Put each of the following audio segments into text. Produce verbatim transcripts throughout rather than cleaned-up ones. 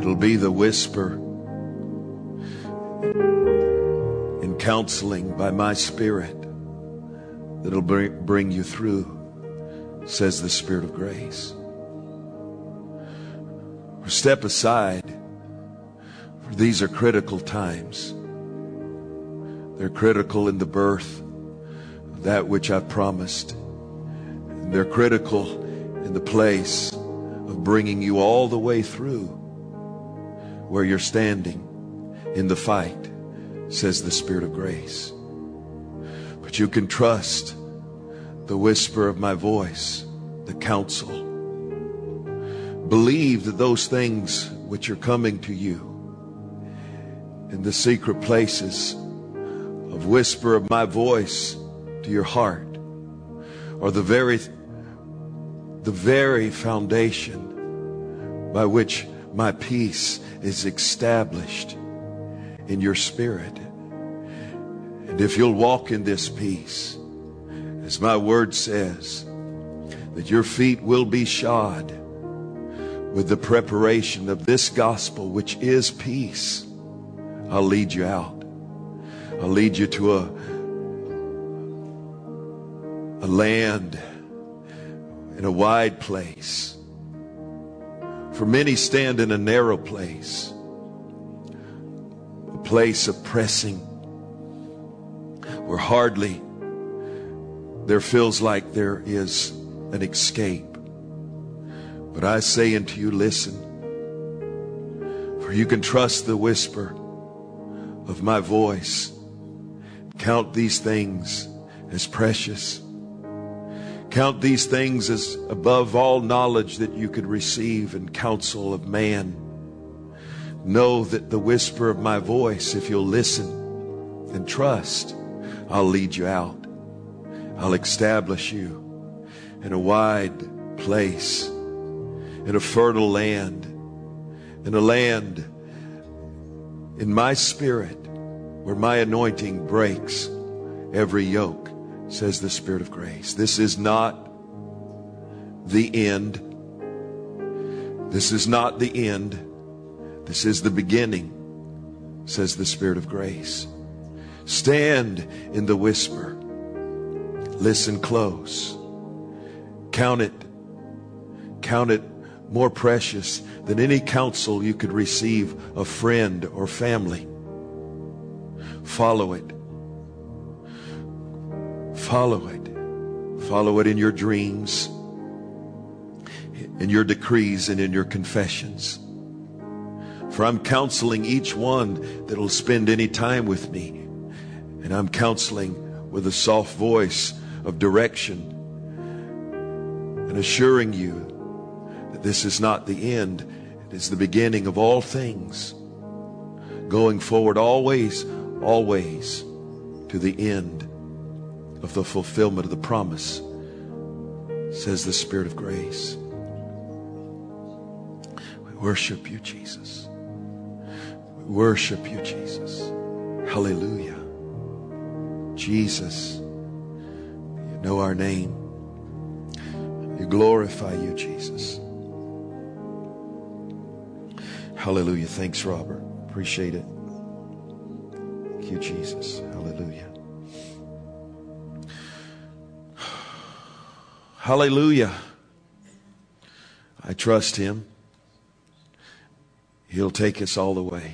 It'll be the whisper in counseling by my Spirit that'll bring, bring you through, says the Spirit of grace. Or step aside, for these are critical times. They're critical in the birth of that which I've promised. And they're critical in the place of bringing you all the way through where you're standing in the fight, says the Spirit of grace. But you can trust the whisper of my voice, the counsel. Believe that those things which are coming to you in the secret places of whisper of my voice to your heart are the very, the very foundation by which my peace is established in your spirit. And if you'll walk in this peace, as my word says, that your feet will be shod with the preparation of this gospel, which is peace, I'll lead you out. I'll lead you to a, a land in a wide place. For many stand in a narrow place, a place of pressing, where hardly there feels like there is an escape. But I say unto you, listen, for you can trust the whisper of my voice. Count these things as precious. Count these things as above all knowledge that you could receive and counsel of man. Know that the whisper of my voice, if you'll listen and trust, I'll lead you out. I'll establish you in a wide place, in a fertile land, in a land in my spirit where my anointing breaks every yoke, says the Spirit of grace. This is not the end. This is not the end. This is the beginning, says the Spirit of grace. Stand in the whisper. Listen close. Count it. Count it more precious than any counsel you could receive of friend or family. Follow it. Follow it. Follow it in your dreams, in your decrees, and in your confessions. For I'm counseling each one that'll spend any time with me. And I'm counseling with a soft voice of direction and assuring you that this is not the end. It is the beginning of all things. Going forward always, always to the end of the fulfillment of the promise, says the Spirit of grace. We worship you, Jesus. We worship you, Jesus. Hallelujah. Jesus, you know our name. We glorify you, Jesus. Hallelujah. Thanks, Robert. Appreciate it. Thank you, Jesus. Hallelujah. Hallelujah. I trust him. He'll take us all the way.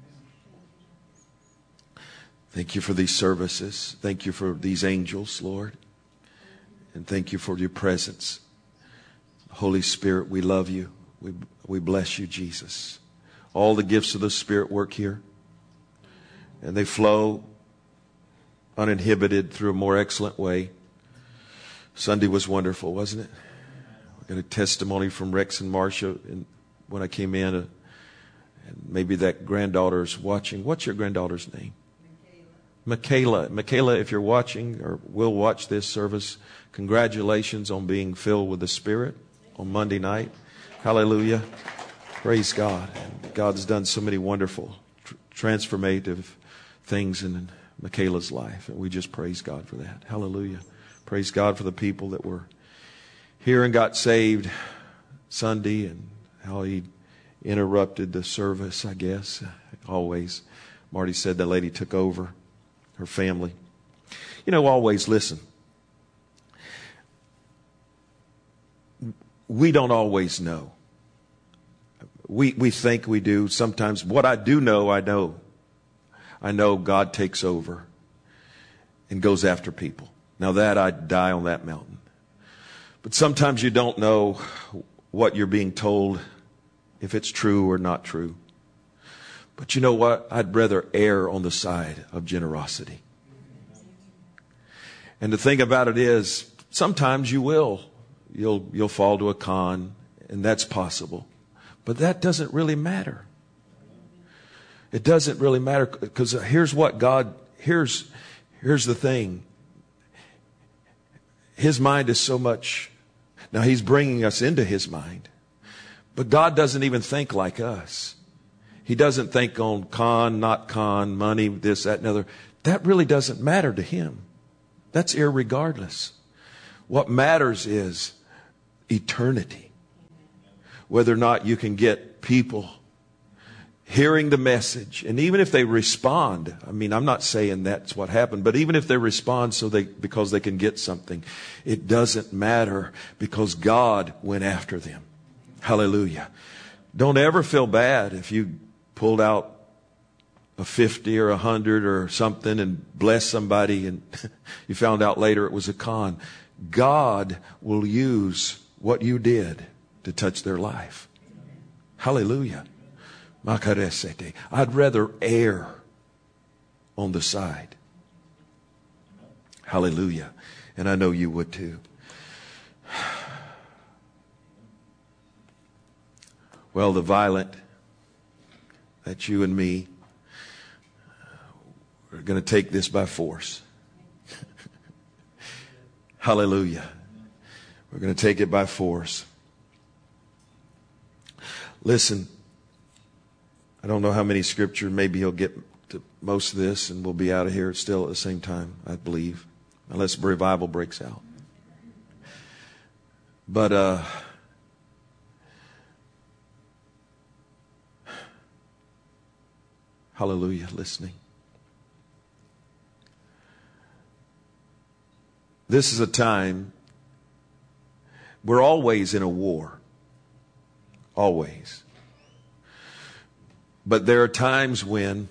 Thank you for these services. Thank you for these angels, Lord. And thank you for your presence. Holy Spirit, we love you. We, we bless you, Jesus. All the gifts of the Spirit work here. And they flow uninhibited through a more excellent way. Sunday was wonderful, wasn't it? We got a testimony from Rex and Marcia and when I came in. Uh, and maybe that granddaughter's watching. What's your granddaughter's name? Michaela. Michaela, if you're watching or will watch this service, congratulations on being filled with the Spirit on Monday night. Hallelujah. Praise God. And God's done so many wonderful, tr- transformative things in Michaela's life. And we just praise God for that. Hallelujah. Praise God for the people that were here and got saved Sunday and how He interrupted the service, I guess. Always. Marty said that lady took over her family. You know, always listen. We don't always know. We we think we do. Sometimes what I do know, I know. I know God takes over and goes after people. Now that I'd die on that mountain. But sometimes you don't know what you're being told, if it's true or not true. But you know what? I'd rather err on the side of generosity. And the thing about it is, sometimes you will. You'll, you'll fall to a con, and that's possible. But that doesn't really matter. It doesn't really matter, because here's what God, here's, here's the thing. His mind is so much, now He's bringing us into His mind. But God doesn't even think like us. He doesn't think on con, not con, money, this, that, and other. That really doesn't matter to Him. That's irregardless. What matters is eternity. Whether or not you can get people hearing the message. And even if they respond, I mean, I'm not saying that's what happened, but even if they respond so they, because they can get something, it doesn't matter, because God went after them. Hallelujah. Don't ever feel bad if you pulled out a fifty or a hundred or something and blessed somebody and you found out later it was a con. God will use what you did to touch their life. Hallelujah. I'd rather err on the side. Hallelujah. And I know you would too. Well, the violent, that's you and me, we're going to take this by force. Hallelujah. We're going to take it by force. Listen, I don't know how many scripture, maybe he'll get to most of this and we'll be out of here still at the same time, I believe, unless revival breaks out. But, uh, hallelujah, listening. This is a time, we're always in a war. Always. But there are times when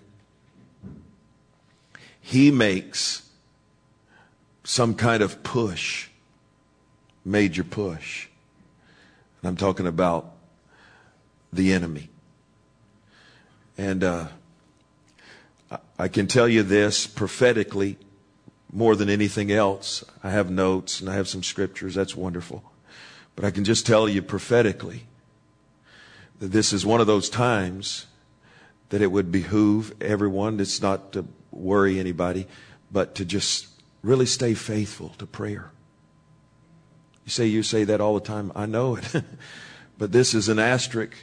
He makes some kind of push, major push. And I'm talking about the enemy. And uh, I can tell you this prophetically more than anything else. I have notes and I have some scriptures. That's wonderful. But I can just tell you prophetically that this is one of those times that it would behoove everyone. It's not to worry anybody, but to just really stay faithful to prayer. You say, you say that all the time. I know it. But this is an asterisk.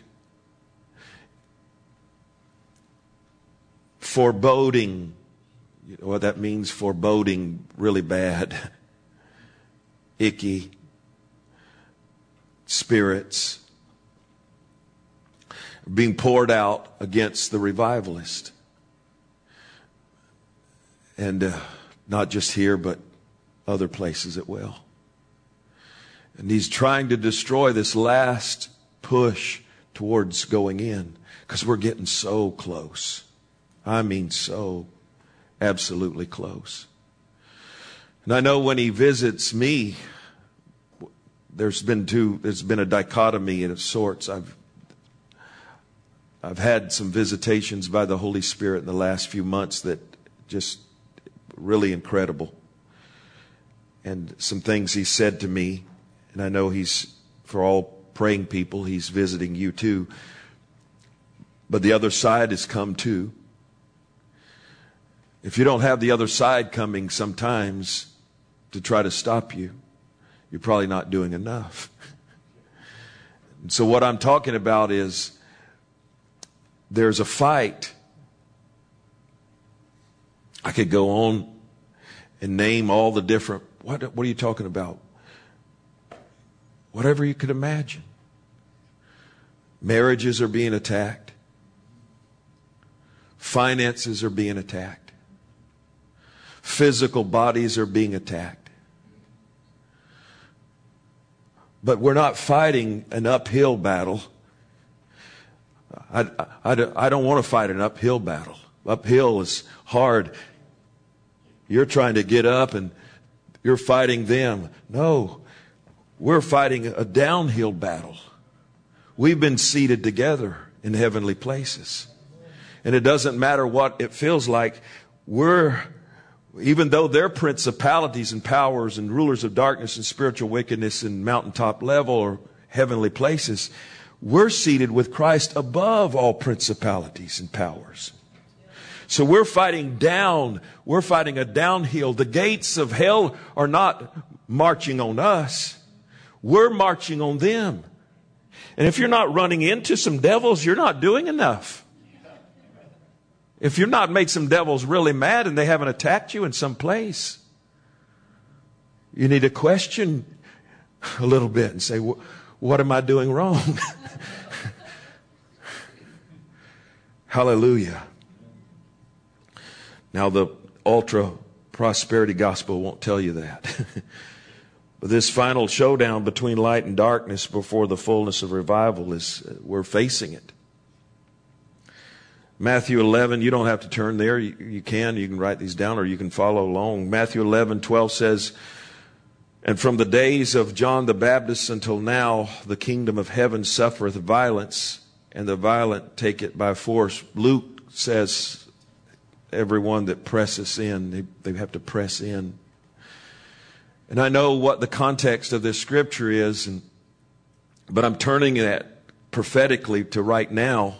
Foreboding. You know what that means? Foreboding, really bad. Icky. Spirits being poured out against the revivalist. And uh, not just here, but other places as well. And he's trying to destroy this last push towards going in, because we're getting so close. I mean so absolutely close. And I know when he visits me, there's been two, there's been a dichotomy of sorts. I've I've had some visitations by the Holy Spirit in the last few months that just really incredible. And some things He said to me, and I know He's, for all praying people, He's visiting you too. But the other side has come too. If you don't have the other side coming sometimes to try to stop you, you're probably not doing enough. And so what I'm talking about is there's a fight. I could go on and name all the different, what, what are you talking about? Whatever you could imagine. Marriages are being attacked. Finances are being attacked. Physical bodies are being attacked. But we're not fighting an uphill battle. I, I, I don't want to fight an uphill battle. Uphill is hard. You're trying to get up and you're fighting them. No, we're fighting a downhill battle. We've been seated together in heavenly places. And it doesn't matter what it feels like. We're, even though they're principalities and powers and rulers of darkness and spiritual wickedness in mountaintop level or heavenly places, we're seated with Christ above all principalities and powers. So we're fighting down. We're fighting a downhill. The gates of hell are not marching on us. We're marching on them. And if you're not running into some devils, you're not doing enough. If you're not made some devils really mad and they haven't attacked you in some place, you need to question a little bit and say, what am I doing wrong? Hallelujah. Now, the ultra prosperity gospel won't tell you that. But this final showdown between light and darkness before the fullness of revival is, we're facing it. Matthew eleven, you don't have to turn there. You, you can, you can write these down or you can follow along. Matthew eleven twelve says, and from the days of John the Baptist until now, the kingdom of heaven suffereth violence, and the violent take it by force. Luke says, everyone that presses in, they, they have to press in. And I know what the context of this scripture is, and, but I'm turning that prophetically to right now.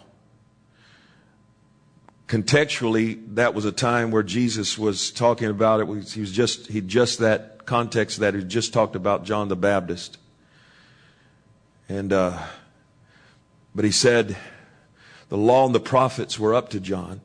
Contextually, that was a time where Jesus was talking about it. He was just, he just that context that he just talked about John the Baptist. And, uh, but he said the law and the prophets were up to John.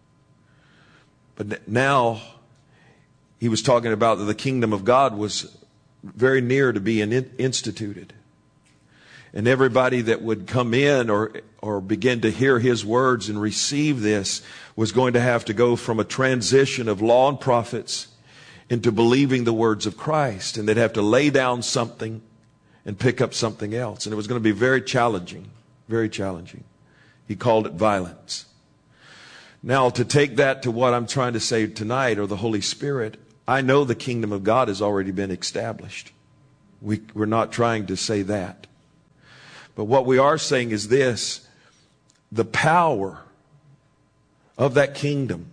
But now he was talking about that the kingdom of God was very near to being instituted. And everybody that would come in or or begin to hear his words and receive this was going to have to go from a transition of law and prophets into believing the words of Christ. And they'd have to lay down something and pick up something else. And it was going to be very challenging, very challenging. He called it violence. Now, to take that to what I'm trying to say tonight, or the Holy Spirit, I know the kingdom of God has already been established. We, we're not trying to say that. But what we are saying is this: the power of that kingdom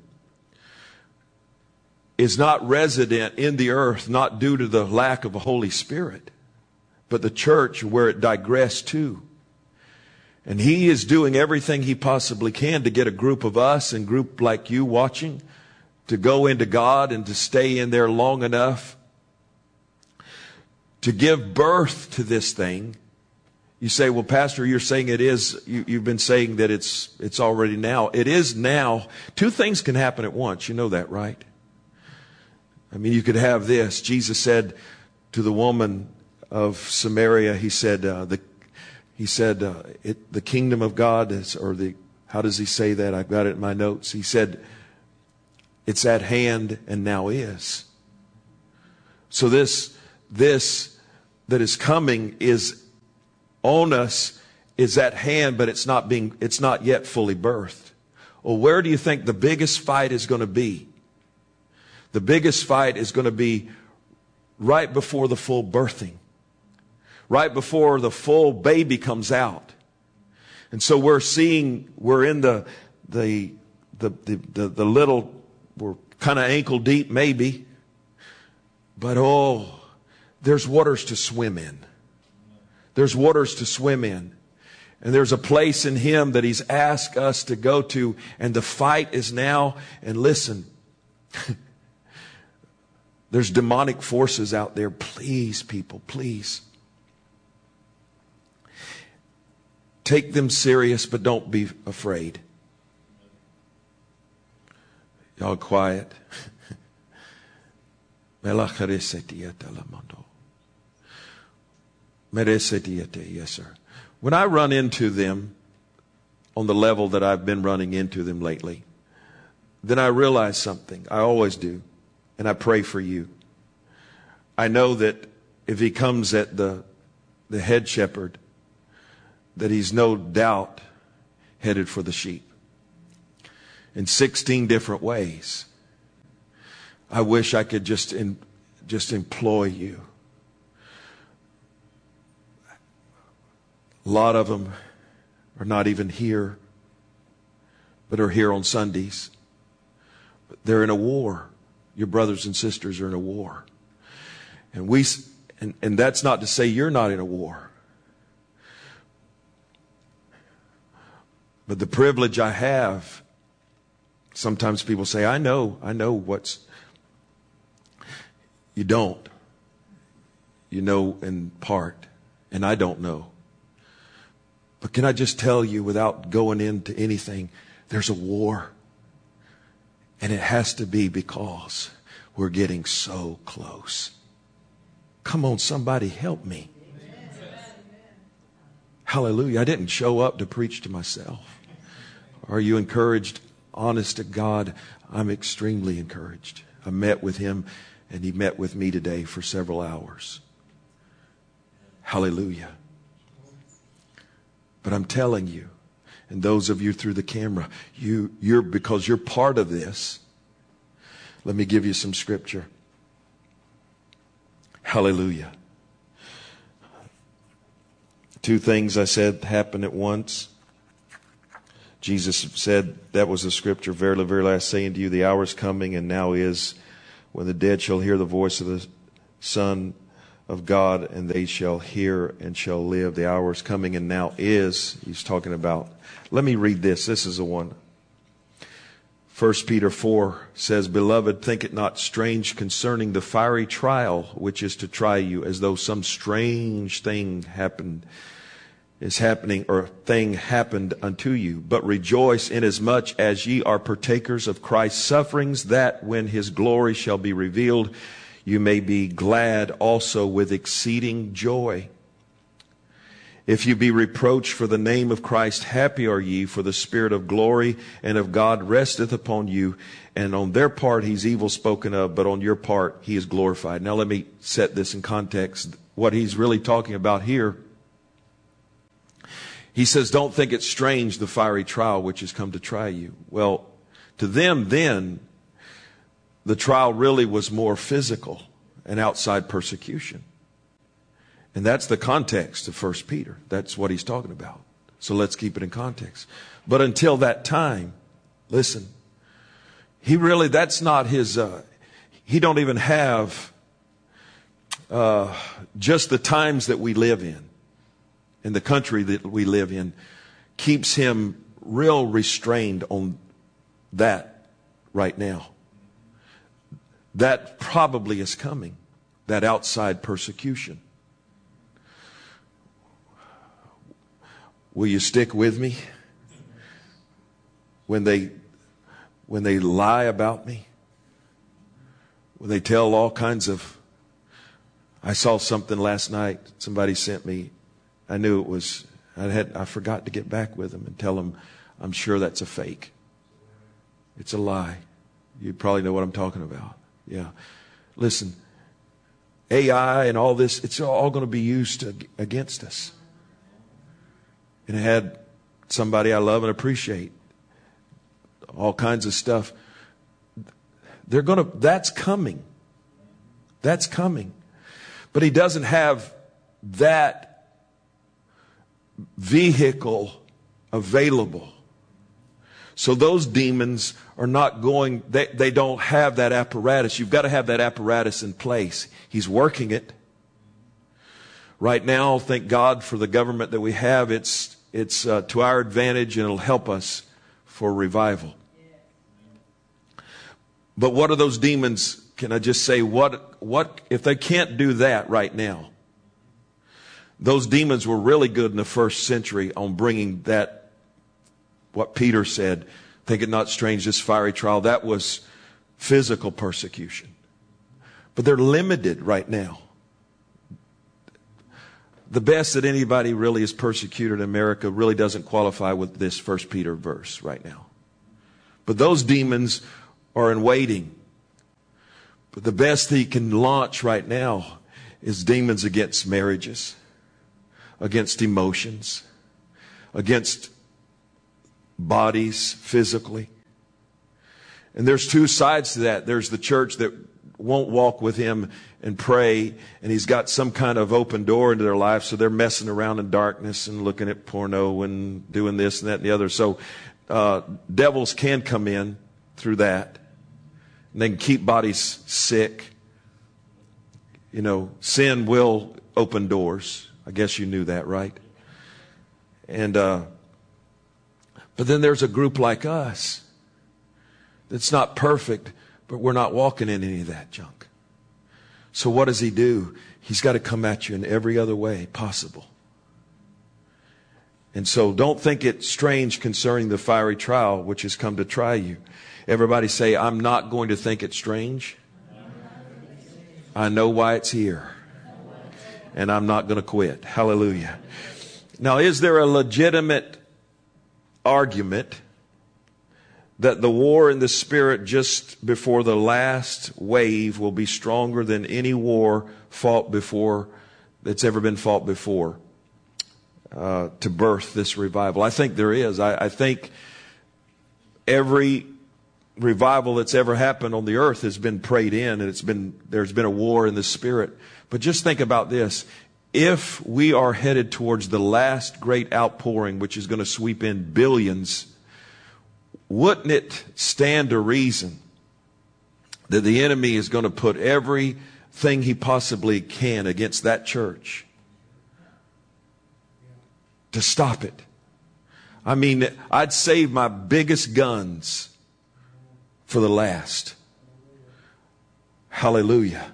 is not resident in the earth, not due to the lack of a Holy Spirit, but the church where it digressed to. And he is doing everything he possibly can to get a group of us and group like you watching to go into God and to stay in there long enough to give birth to this thing. You say, well, Pastor, you're saying it is, you, you've been saying that it's, it's already now. It is now. Two things can happen at once. You know that, right? I mean, you could have this. Jesus said to the woman of Samaria, he said, uh, the, he said, uh, it, the kingdom of God is, or the, how does he say that? I've got it in my notes. He said, it's at hand and now is. So this, this that is coming is on us, is at hand, but it's not being, it's not yet fully birthed. Well, where do you think the biggest fight is going to be? The biggest fight is going to be right before the full birthing, right before the full baby comes out. And so we're seeing, we're in the, the, the, the, the, the little, we're kind of ankle deep maybe, but oh, there's waters to swim in. There's waters to swim in. And there's a place in him that he's asked us to go to. And the fight is now. And listen, there's demonic forces out there. Please, people, please. Take them serious, but don't be afraid. Y'all quiet. Yes, sir. When I run into them on the level that I've been running into them lately, then I realize something. I always do. And I pray for you. I know that if he comes at the, the head shepherd, that he's no doubt headed for the sheep. In sixteen different ways. I wish I could just, in, just employ you. A lot of them are not even here, but are here on Sundays. They're in a war. Your brothers and sisters are in a war. And we, and, and that's not to say you're not in a war. But the privilege I have, sometimes people say, I know, I know what's, you don't. You know in part, and I don't know. But can I just tell you, without going into anything, there's a war. And it has to be because we're getting so close. Come on, somebody help me. Amen. Hallelujah. I didn't show up to preach to myself. Are you encouraged? Honest to God, I'm extremely encouraged. I met with him and he met with me today for several hours. Hallelujah. But I'm telling you, and those of you through the camera, you, you're, because you're part of this, let me give you some scripture. Hallelujah. Two things I said happen at once. Jesus said, that was the scripture, verily, verily, I say unto you, the hour is coming and now is, when the dead shall hear the voice of the Son of God, and they shall hear and shall live. The hour is coming and now is. He's talking about. Let me read this. This is the one. First Peter four says, Beloved, think it not strange concerning the fiery trial which is to try you, as though some strange thing happened, is happening, or thing happened unto you. But rejoice inasmuch as ye are partakers of Christ's sufferings, that when his glory shall be revealed, you may be glad also with exceeding joy. If you be reproached for the name of Christ, happy are ye, for the Spirit of glory and of God resteth upon you. And on their part he's evil spoken of, but on your part he is glorified. Now let me set this in context. What he's really talking about here, he says, don't think it strange, the fiery trial which has come to try you. Well, to them then, the trial really was more physical and outside persecution. And that's the context of First Peter. That's what he's talking about. So let's keep it in context. But until that time, listen, he really, that's not his, uh, he don't even have uh, just the times that we live in, and the country that we live in, keeps him real restrained on that right now. That probably is coming, that outside persecution. Will you stick with me when they when they lie about me? When they tell all kinds of... I saw something last night. Somebody sent me. I knew it was... I had. I forgot to get back with them and tell them, I'm sure that's a fake. It's a lie. You probably know what I'm talking about. Yeah. Listen, A I and all this, it's all going to be used to, against us. And it had somebody I love and appreciate, all kinds of stuff. They're going to, that's coming. That's coming. But he doesn't have that vehicle available. So those demons are not going, they, they don't have that apparatus. You've got to have that apparatus in place. He's working it. Right now, thank God for the government that we have. It's, it's uh, to our advantage, and it'll help us for revival. But what are those demons? Can I just say, what, what, if they can't do that right now? Those demons were really good in the first century on bringing that, what Peter said, think it not strange, this fiery trial. That was physical persecution. But they're limited right now. the best that anybody really is persecuted in America really doesn't qualify with this First Peter verse right now. But those demons are in waiting. But the best he can launch right now is demons against marriages, against emotions, against bodies physically. And there's two sides to that. There's the church that won't walk with him and pray, and he's got some kind of open door into their life, so they're messing around in darkness and looking at porno and doing this and that and the other. So uh, devils can come in through that, and they can keep bodies sick. You know, sin will open doors. I guess you knew that, right? And uh, but then there's a group like us that's not perfect, but we're not walking in any of that junk. So what does he do? He's got to come at you in every other way possible. And so don't think it strange concerning the fiery trial which has come to try you. Everybody say, I'm not going to think it strange. I know why it's here. And I'm not going to quit. Hallelujah. Now, is there a legitimate argument that the war in the Spirit just before the last wave will be stronger than any war fought before, that's ever been fought before, uh, to birth this revival? I think there is. I, I think every revival that's ever happened on the earth has been prayed in, and it's been, there's been a war in the Spirit. But just think about this. If we are headed towards the last great outpouring, which is going to sweep in billions, wouldn't it stand to reason that the enemy is going to put everything he possibly can against that church to stop it? I mean, I'd save my biggest guns for the last. Hallelujah.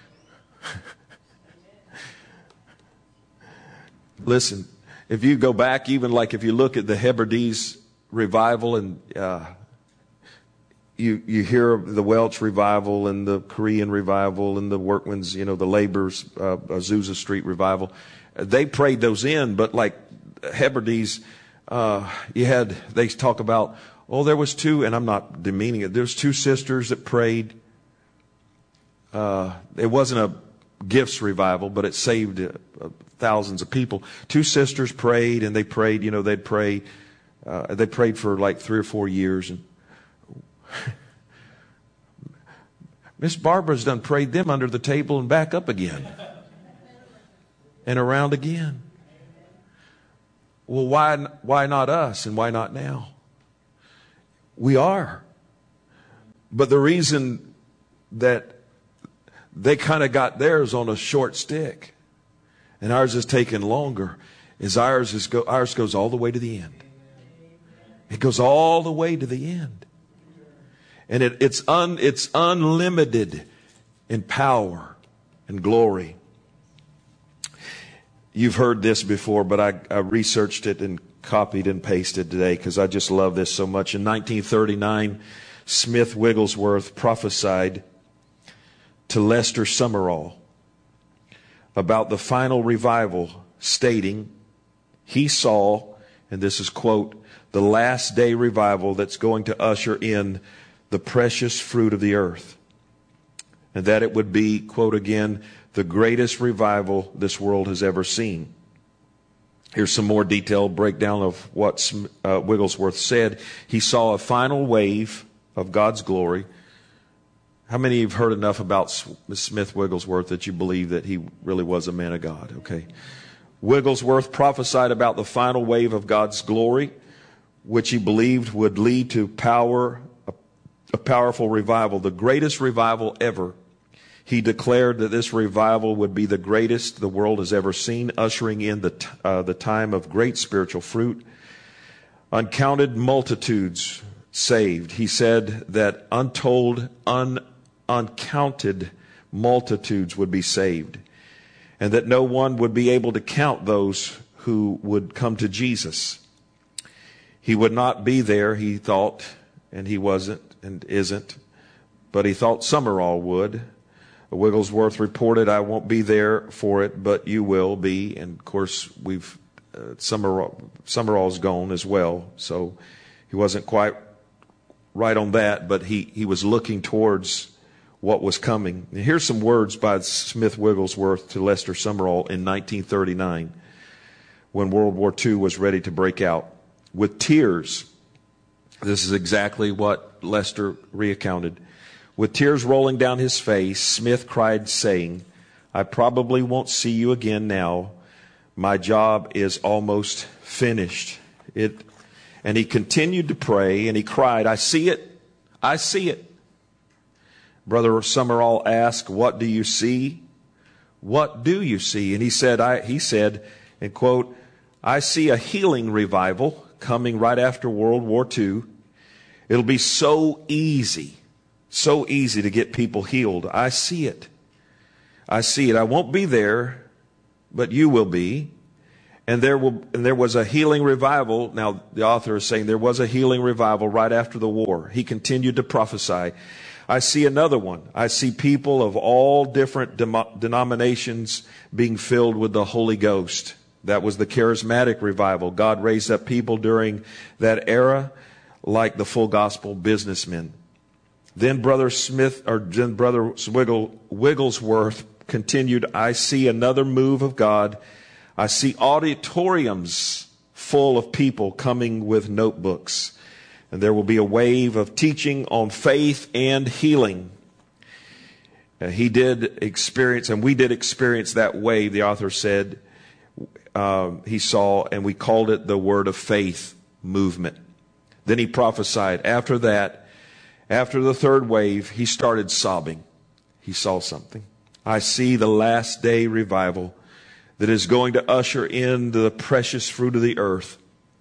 Listen, if you go back, even like if you look at the Hebrides revival, and uh, you you hear of the Welsh revival and the Korean revival and the workmen's, you know, the laborers, uh, Azusa Street revival, they prayed those in. But like Hebrides, uh, you had, they talk about, oh, there was two, and I'm not demeaning it. There's two sisters that prayed. Uh, it wasn't a gifts revival, but it saved uh, thousands of people. Two sisters prayed, and they prayed, you know, they'd pray. Uh, they prayed for like three or four years. And Miss Barbara's done prayed them under the table and back up again. And around again. Well, why, why not us, and why not now? We are. But the reason that they kind of got theirs on a short stick and ours is taking longer is ours is go, ours goes all the way to the end. It goes all the way to the end. And it, it's un, it's unlimited in power and glory. You've heard this before, but I, I researched it and copied and pasted today because I just love this so much. In nineteen thirty-nine, Smith Wigglesworth prophesied to Lester Summerall about the final revival, stating he saw, and this is quote, the last day revival that's going to usher in the precious fruit of the earth. And that it would be, quote again, the greatest revival this world has ever seen. Here's some more detailed breakdown of what uh, Wigglesworth said. He saw a final wave of God's glory. How many of you have heard enough about Smith Wigglesworth that you believe that he really was a man of God? Okay. Wigglesworth prophesied about the final wave of God's glory, which he believed would lead to power, a, a powerful revival, the greatest revival ever. He declared that this revival would be the greatest the world has ever seen, ushering in the, t- uh, the time of great spiritual fruit. Uncounted multitudes saved. He said that untold, un, uncounted multitudes would be saved, and that no one would be able to count those who would come to Jesus. He would not be there, he thought, and he wasn't and isn't, but he thought Summerall would. Wigglesworth reported, I won't be there for it, but you will be. And of course, we've uh, Summerall, Summerall's gone as well, so he wasn't quite right on that, but he, he was looking towards what was coming. And here's some words by Smith Wigglesworth to Lester Summerall in nineteen thirty-nine, when World War Two was ready to break out. With tears, this is exactly what Lester recounted. With tears rolling down his face, Smith cried, saying, I probably won't see you again now. My job is almost finished. It, and he continued to pray, and he cried, I see it. I see it. Brother Summerall asked, what do you see? What do you see? And he said, I, he said, and quote, I see a healing revival coming right after World War Two. It'll be so easy, so easy to get people healed. I see it. I see it. I won't be there, but you will be. And there will, and there was a healing revival. Now, the author is saying there was a healing revival right after the war. He continued to prophesy. I see another one. I see people of all different de- denominations being filled with the Holy Ghost. That was the charismatic revival. God raised up people during that era like the Full Gospel businessmen. Then Brother Smith, or then Brother Wiggle, Wigglesworth continued, I see another move of God. I see auditoriums full of people coming with notebooks. And there will be a wave of teaching on faith and healing. Uh, he did experience, and we did experience that wave, the author said, uh, he saw, and we called it the Word of Faith movement. Then he prophesied. After that, after the third wave, he started sobbing. He saw something. I see the last day revival that is going to usher in the precious fruit of the earth.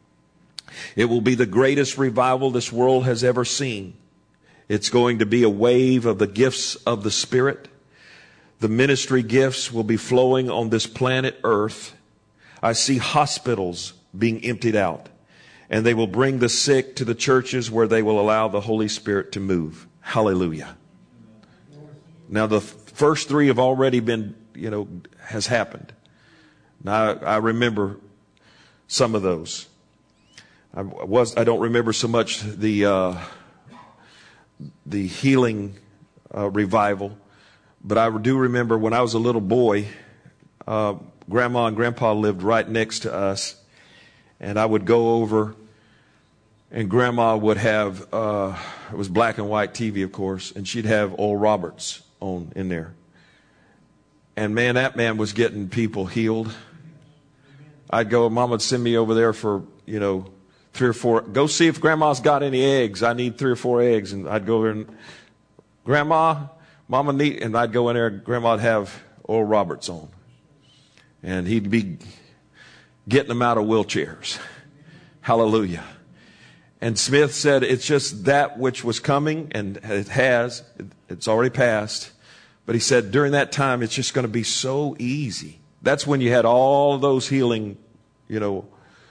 It will be the greatest revival this world has ever seen. It's going to be a wave of the gifts of the Spirit. The ministry gifts will be flowing on this planet Earth. I see hospitals being emptied out, and they will bring the sick to the churches where they will allow the Holy Spirit to move. Hallelujah. Now, the first three have already been, you know, has happened. Now, I remember some of those. I was, I don't remember so much the, uh, the healing, uh, revival, but I do remember when I was a little boy, uh, Grandma and Grandpa lived right next to us, and I would go over, and Grandma would have, uh, it was black and white T V, of course, and she'd have Oral Roberts on in there. And man, that man was getting people healed. I'd go, Mom would send me over there for, you know, three or four, go see if Grandma's got any eggs. I need three or four eggs. And I'd go there and, Grandma, Mama need, and I'd go in there, Grandma'd have Oral Roberts on. And he'd be getting them out of wheelchairs. Hallelujah. And Smith said, it's just that which was coming, and it has, it's already passed. But he said, during that time, it's just going to be so easy. That's when you had all those healing, you know,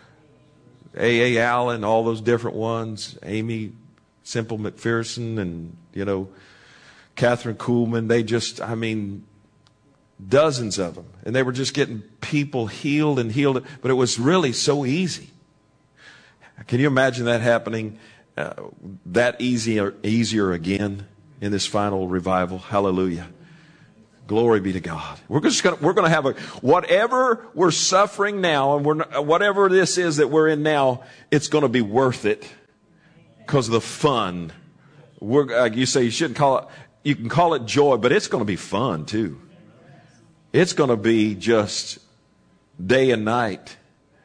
A A Allen, all those different ones, Amy Semple McPherson, and, you know, Catherine Kuhlman. They just, I mean, dozens of them. And they were just getting people healed and healed. But it was really so easy. Can you imagine that happening uh, that easier, easier again in this final revival? Hallelujah. Glory be to God. We're just going we're going to have a, whatever we're suffering now, and we're, whatever this is that we're in now, it's going to be worth it because of the fun. We're, like you say, you shouldn't call it, you can call it joy, but it's going to be fun too. It's going to be just day and night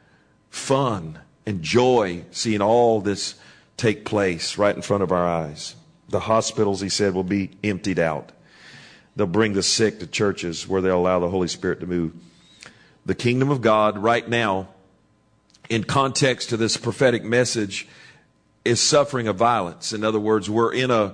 fun and joy, seeing all this take place right in front of our eyes. The hospitals, he said, will be emptied out. They'll bring the sick to churches where they'll allow the Holy Spirit to move. The kingdom of God right now, in context to this prophetic message, is suffering a violence. In other words, we're in a,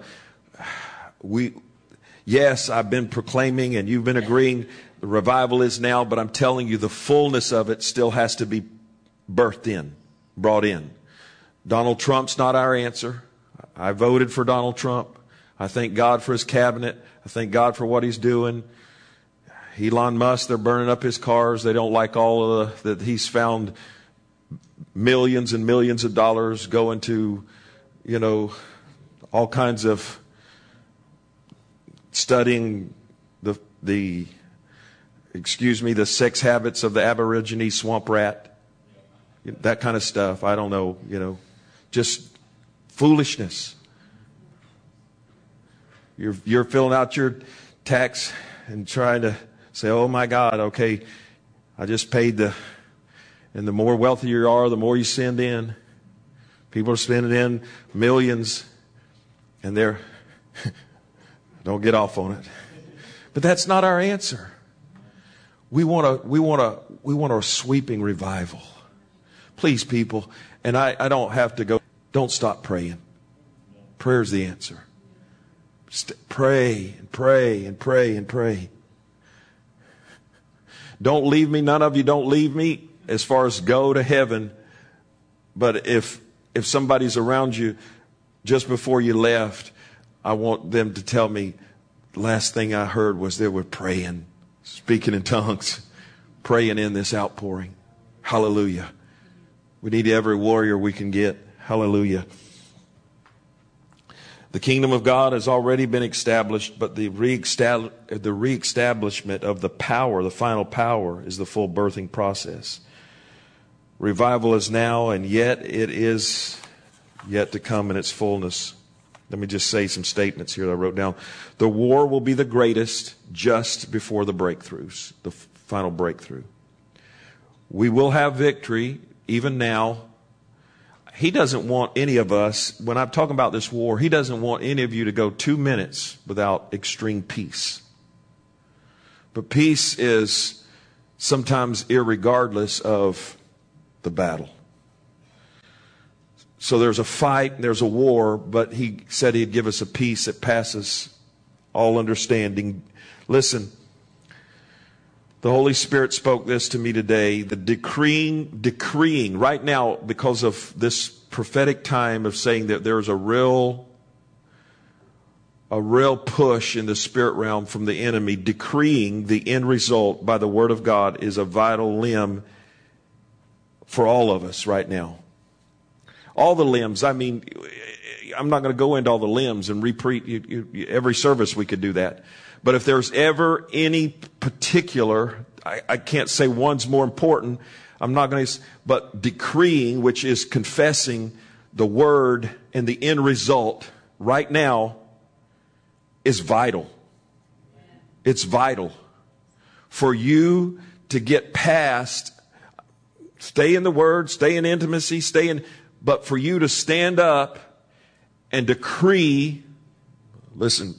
we, yes, I've been proclaiming and you've been agreeing the revival is now, but I'm telling you the fullness of it still has to be birthed in, brought in. Donald Trump's not our answer. I voted for Donald Trump. I thank God for his cabinet. I thank God for what he's doing. Elon Musk, they're burning up his cars. They don't like all of the, that he's found millions and millions of dollars going to, you know, all kinds of studying the, the, excuse me, the sex habits of the Aborigine swamp rat. That kind of stuff. I don't know, you know, just foolishness. You're, you're filling out your tax and trying to say, oh my God, okay, I just paid the, and the more wealthy you are, the more you send in. People are spending in millions and they're, don't get off on it. But that's not our answer. We want a, we want a, we want a sweeping revival. Please, people, and I, I don't have to go, don't stop praying. Prayer's the answer. St- pray and pray and pray and pray. Don't leave me. None of you don't leave me as far as go to heaven. But if if somebody's around you just before you left, I want them to tell me, the last thing I heard was they were praying, speaking in tongues, praying in this outpouring. Hallelujah. We need every warrior we can get. Hallelujah. The kingdom of God has already been established, but the re-estab- the reestablishment of the power, the final power, is the full birthing process. Revival is now, and yet it is yet to come in its fullness. Let me just say some statements here that I wrote down. The war will be the greatest just before the breakthroughs, the f- final breakthrough. We will have victory even now. He doesn't want any of us, when I'm talking about this war, he doesn't want any of you to go two minutes without extreme peace. But peace is sometimes irregardless of the battle. So there's a fight, there's a war, but he said he'd give us a peace that passes all understanding. Listen, the Holy Spirit spoke this to me today. The decreeing, decreeing right now, because of this prophetic time of saying that there's a real, a real push in the spirit realm from the enemy, decreeing the end result by the word of God is a vital limb for all of us right now. All the limbs. I mean, I'm not going to go into all the limbs and repeat you, you, every service. We could do that. But if there's ever any particular, I, I can't say one's more important. I'm not going to, but decreeing, which is confessing the word and the end result right now is vital. It's vital for you to get past, stay in the word, stay in intimacy, stay in, but for you to stand up and decree, listen,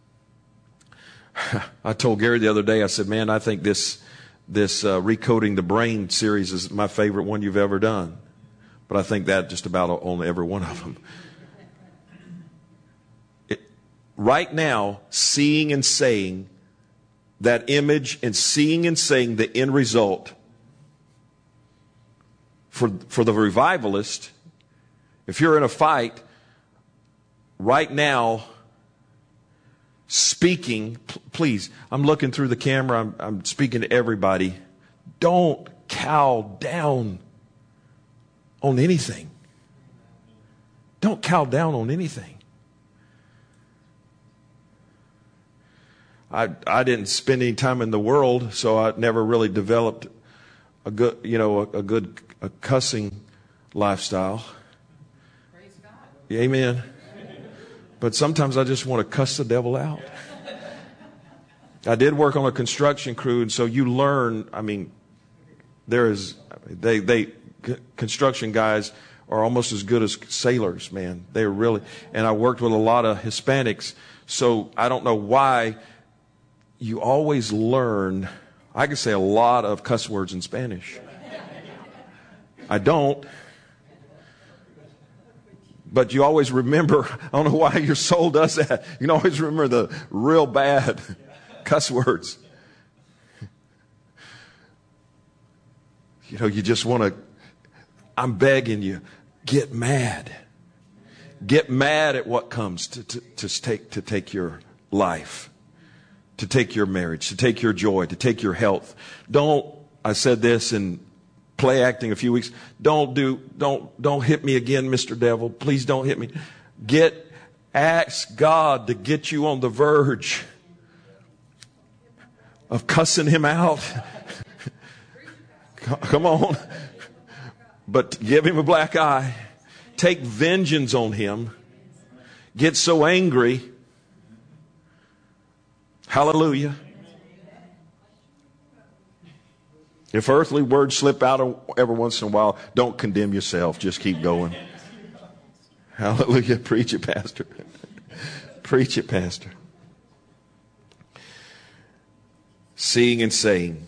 I told Gary the other day, I said, man, I think this this uh, Recoding the Brain series is my favorite one you've ever done. But I think that just about on every one of them. It, right now, seeing and saying that image and seeing and saying the end result for, for the revivalist, if you're in a fight, right now, speaking, please, I'm looking through the camera, I'm, I'm speaking to everybody. Don't cow down on anything. Don't cow down on anything. I I didn't spend any time in the world, so I never really developed a good, you know, a, a good a cussing lifestyle. Praise God. Amen. But sometimes I just want to cuss the devil out. I did work on a construction crew, and so you learn. I mean, there is they they construction guys are almost as good as sailors, man. They're really, and I worked with a lot of Hispanics, so I don't know why you always learn. I can say a lot of cuss words in Spanish. I don't. But you always remember, I don't know why your soul does that. You can always remember the real bad cuss words. You know, you just want to, I'm begging you, get mad. Get mad at what comes to, to, to take, to take your life, to take your marriage, to take your joy, to take your health. Don't, I said this in play acting a few weeks. Don't do, don't, don't hit me again, Mister Devil. Please don't hit me. Get, ask God to get you on the verge of cussing him out. Come on. But give him a black eye. Take vengeance on him. Get so angry. Hallelujah. If earthly words slip out every once in a while, don't condemn yourself. Just keep going. Hallelujah. Preach it, Pastor. Preach it, Pastor. Seeing and saying.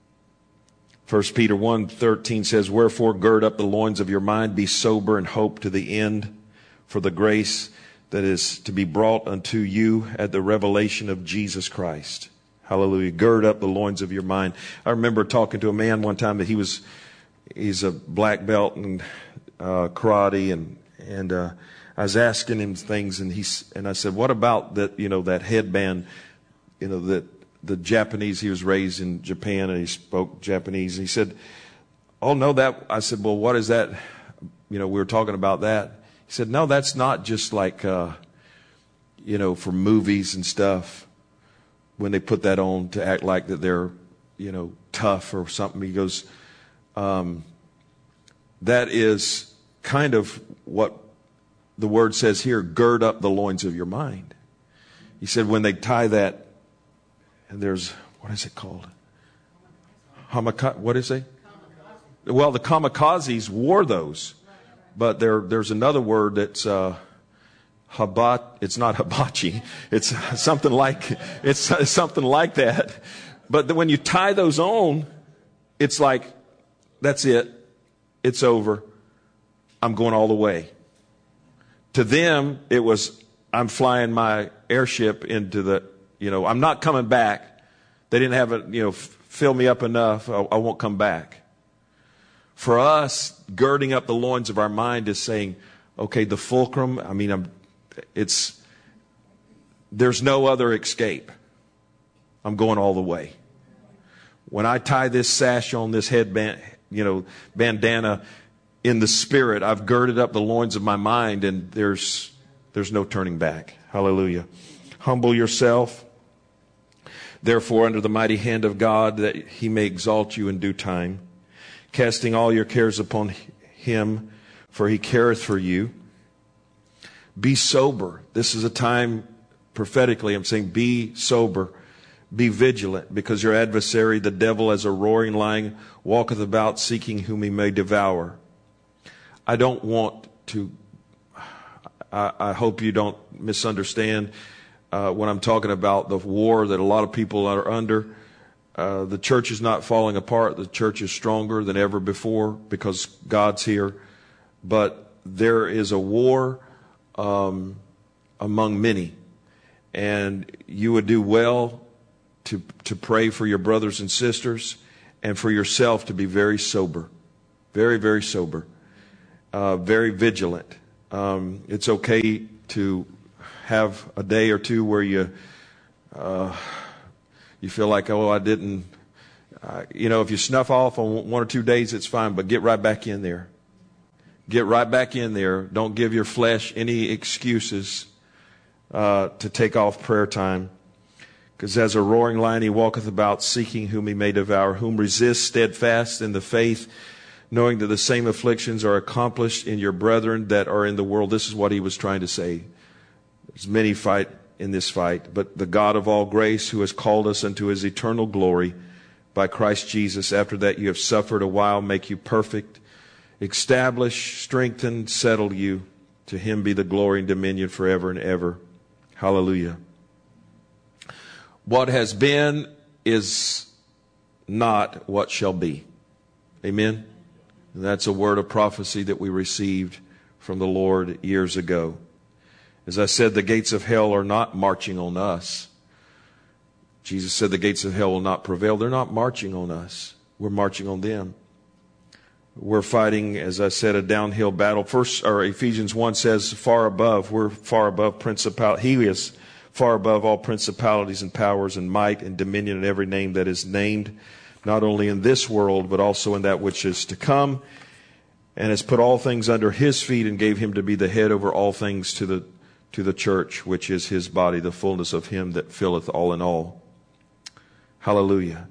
First Peter one thirteen says, wherefore gird up the loins of your mind, be sober and hope to the end for the grace that is to be brought unto you at the revelation of Jesus Christ. Hallelujah. Gird up the loins of your mind. I remember talking to a man one time that he was, he's a black belt in uh, karate, and and uh, I was asking him things, and he's and I said, what about that? You know, that headband, you know, that the Japanese, he was raised in Japan and he spoke Japanese. And he said, oh, no, that, I said, well, what is that? You know, we were talking about that. He said, no, that's not just like, uh, you know, for movies and stuff when they put that on to act like that they're, you know, tough or something. He goes, um, that is kind of what the word says here, gird up the loins of your mind. He said, when they tie that, and there's, what is it called? Hamaka, what is it? Well, the kamikazes wore those, but there, there's another word that's uh, habat. It's not hibachi. It's something like it's something like that. But when you tie those on, it's like, that's it. It's over. I'm going all the way. To them, it was, I'm flying my airship into the, you know, I'm not coming back. They didn't have it, you know, f- fill me up enough. I, I won't come back. For us, girding up the loins of our mind is saying, okay, the fulcrum, I mean, I'm, it's, there's no other escape. I'm going all the way. When I tie this sash on, this headband, you know, bandana in the spirit, I've girded up the loins of my mind, and there's, there's no turning back. Hallelujah. Humble yourself, therefore, under the mighty hand of God, that he may exalt you in due time, casting all your cares upon him, for he careth for you. Be sober. This is a time, prophetically, I'm saying be sober. Be vigilant, because your adversary, the devil, as a roaring lion, walketh about seeking whom he may devour. I don't want to, I, I hope you don't misunderstand Uh, when I'm talking about the war that a lot of people are under. Uh, the church is not falling apart. The church is stronger than ever before because God's here. But there is a war um, among many. And you would do well to, to pray for your brothers and sisters and for yourself to be very sober. Very, very sober. Uh, very vigilant. Um, it's okay to have a day or two where you uh, you feel like, oh, I didn't, uh, you know, if you snuff off on one or two days, it's fine, but get right back in there. Get right back in there. Don't give your flesh any excuses uh, to take off prayer time. Because as a roaring lion, he walketh about seeking whom he may devour, whom resist steadfast in the faith, knowing that the same afflictions are accomplished in your brethren that are in the world. This is what he was trying to say. There's many fight in this fight, but the God of all grace, who has called us unto his eternal glory by Christ Jesus, after that you have suffered a while, make you perfect, establish, strengthen, settle you. To him be the glory and dominion forever and ever. Hallelujah. What has been is not what shall be. Amen. And that's a word of prophecy that we received from the Lord years ago. As I said, the gates of hell are not marching on us. Jesus said the gates of hell will not prevail. They're not marching on us. We're marching on them. We're fighting, as I said, a downhill battle. First, or Ephesians one says, far above. We're far above principality. He is far above all principalities and powers and might and dominion and every name that is named, not only in this world, but also in that which is to come, and has put all things under his feet and gave him to be the head over all things to the to the church, which is his body, the fullness of him that filleth all in all. Hallelujah.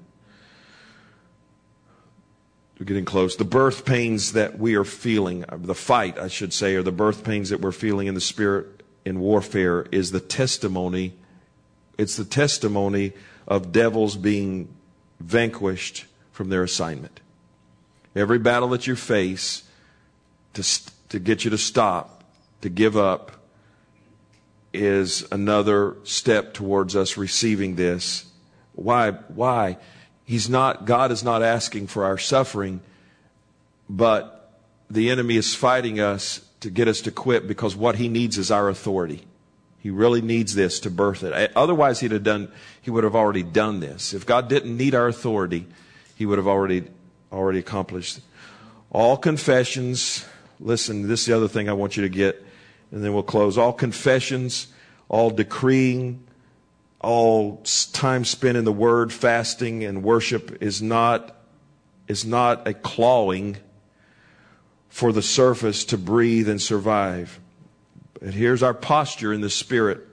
We're getting close. The birth pains that we are feeling, the fight, I should say, or the birth pains that we're feeling in the spirit in warfare is the testimony. It's the testimony of devils being vanquished from their assignment. Every battle that you face to, to get you to stop, to give up, is another step towards us receiving this. Why? Why? He's not, God is not asking for our suffering, but the enemy is fighting us to get us to quit, because what he needs is our authority. He really needs this to birth it. Otherwise, he'd have done, he would have already done this. If God didn't need our authority, he would have already, already accomplished it. All confessions, listen, this is the other thing I want you to get, and then we'll close. All confessions, all decreeing, all time spent in the Word, fasting and worship is not, is not a clawing for the surface to breathe and survive. But here's our posture in the Spirit.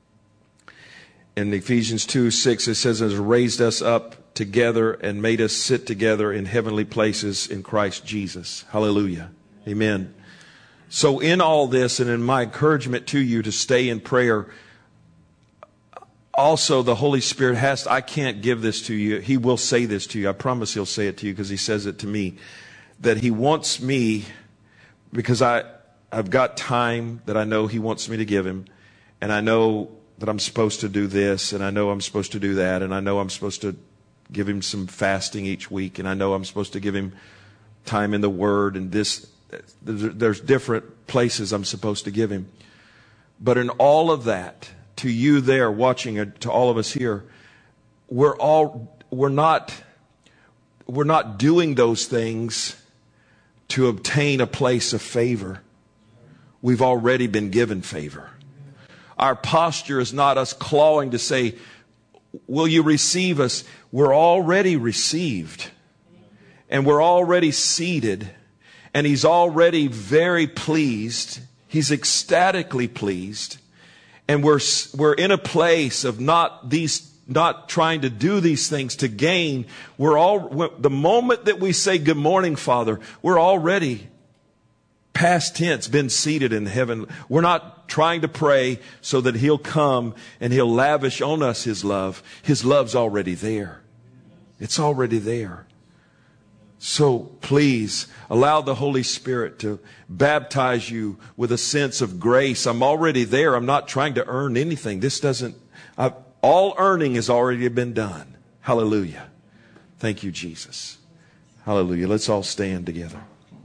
In Ephesians two six, it says, has raised us up together and made us sit together in heavenly places in Christ Jesus. Hallelujah. Amen. So in all this, and in my encouragement to you to stay in prayer, also the Holy Spirit has to, I can't give this to you. He will say this to you. I promise he'll say it to you, because he says it to me. That he wants me, because I, I've got time that I know he wants me to give him. And I know that I'm supposed to do this, and I know I'm supposed to do that, and I know I'm supposed to give him some fasting each week, and I know I'm supposed to give him time in the Word, and this, there's different places I'm supposed to give him. But in all of that, to you there watching, and to all of us here, we're all, we're not, we're not doing those things to obtain a place of favor. We've already been given favor. Our posture is not us clawing to say, will you receive us? We're already received. And we're already seated. And he's already very pleased. He's ecstatically pleased. And we're, we're in a place of not these, not trying to do these things to gain. We're all, the moment that we say, good morning, Father, we're already past tense, been seated in heaven. We're not trying to pray so that he'll come and he'll lavish on us his love. His love's already there. It's already there. So please allow the Holy Spirit to baptize you with a sense of grace. I'm already there. I'm not trying to earn anything. This doesn't, I've, all earning has already been done. Hallelujah. Thank you, Jesus. Hallelujah. Let's all stand together.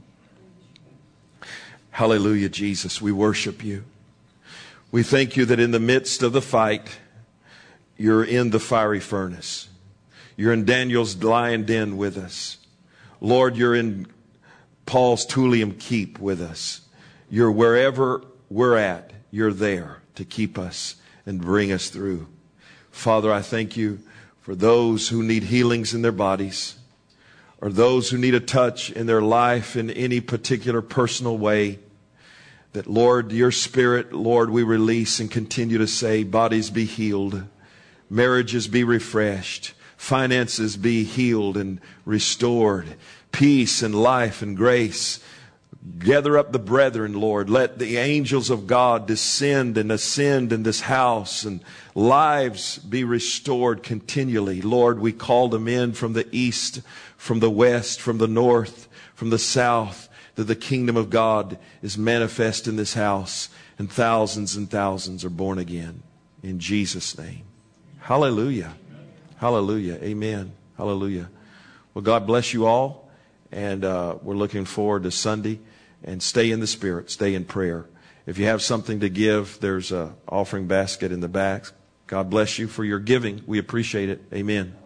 Hallelujah, Jesus. We worship you. We thank you that in the midst of the fight, you're in the fiery furnace. You're in Daniel's lion den with us. Lord, you're in Paul's Tullium keep with us. You're wherever we're at, you're there to keep us and bring us through. Father, I thank you for those who need healings in their bodies, or those who need a touch in their life in any particular personal way. That, Lord, your Spirit, Lord, we release and continue to say, bodies be healed, marriages be refreshed, finances be healed and restored, peace and life and grace. Gather up the brethren, Lord. Let the angels of God descend and ascend in this house, and lives be restored continually. Lord, we call them in from the east, from the west, from the north, from the south, that the kingdom of God is manifest in this house, and thousands and thousands are born again. In Jesus' name. Hallelujah. Hallelujah. Amen. Hallelujah. Well, God bless you all. And uh, we're looking forward to Sunday. And stay in the Spirit. Stay in prayer. If you have something to give, there's an offering basket in the back. God bless you for your giving. We appreciate it. Amen.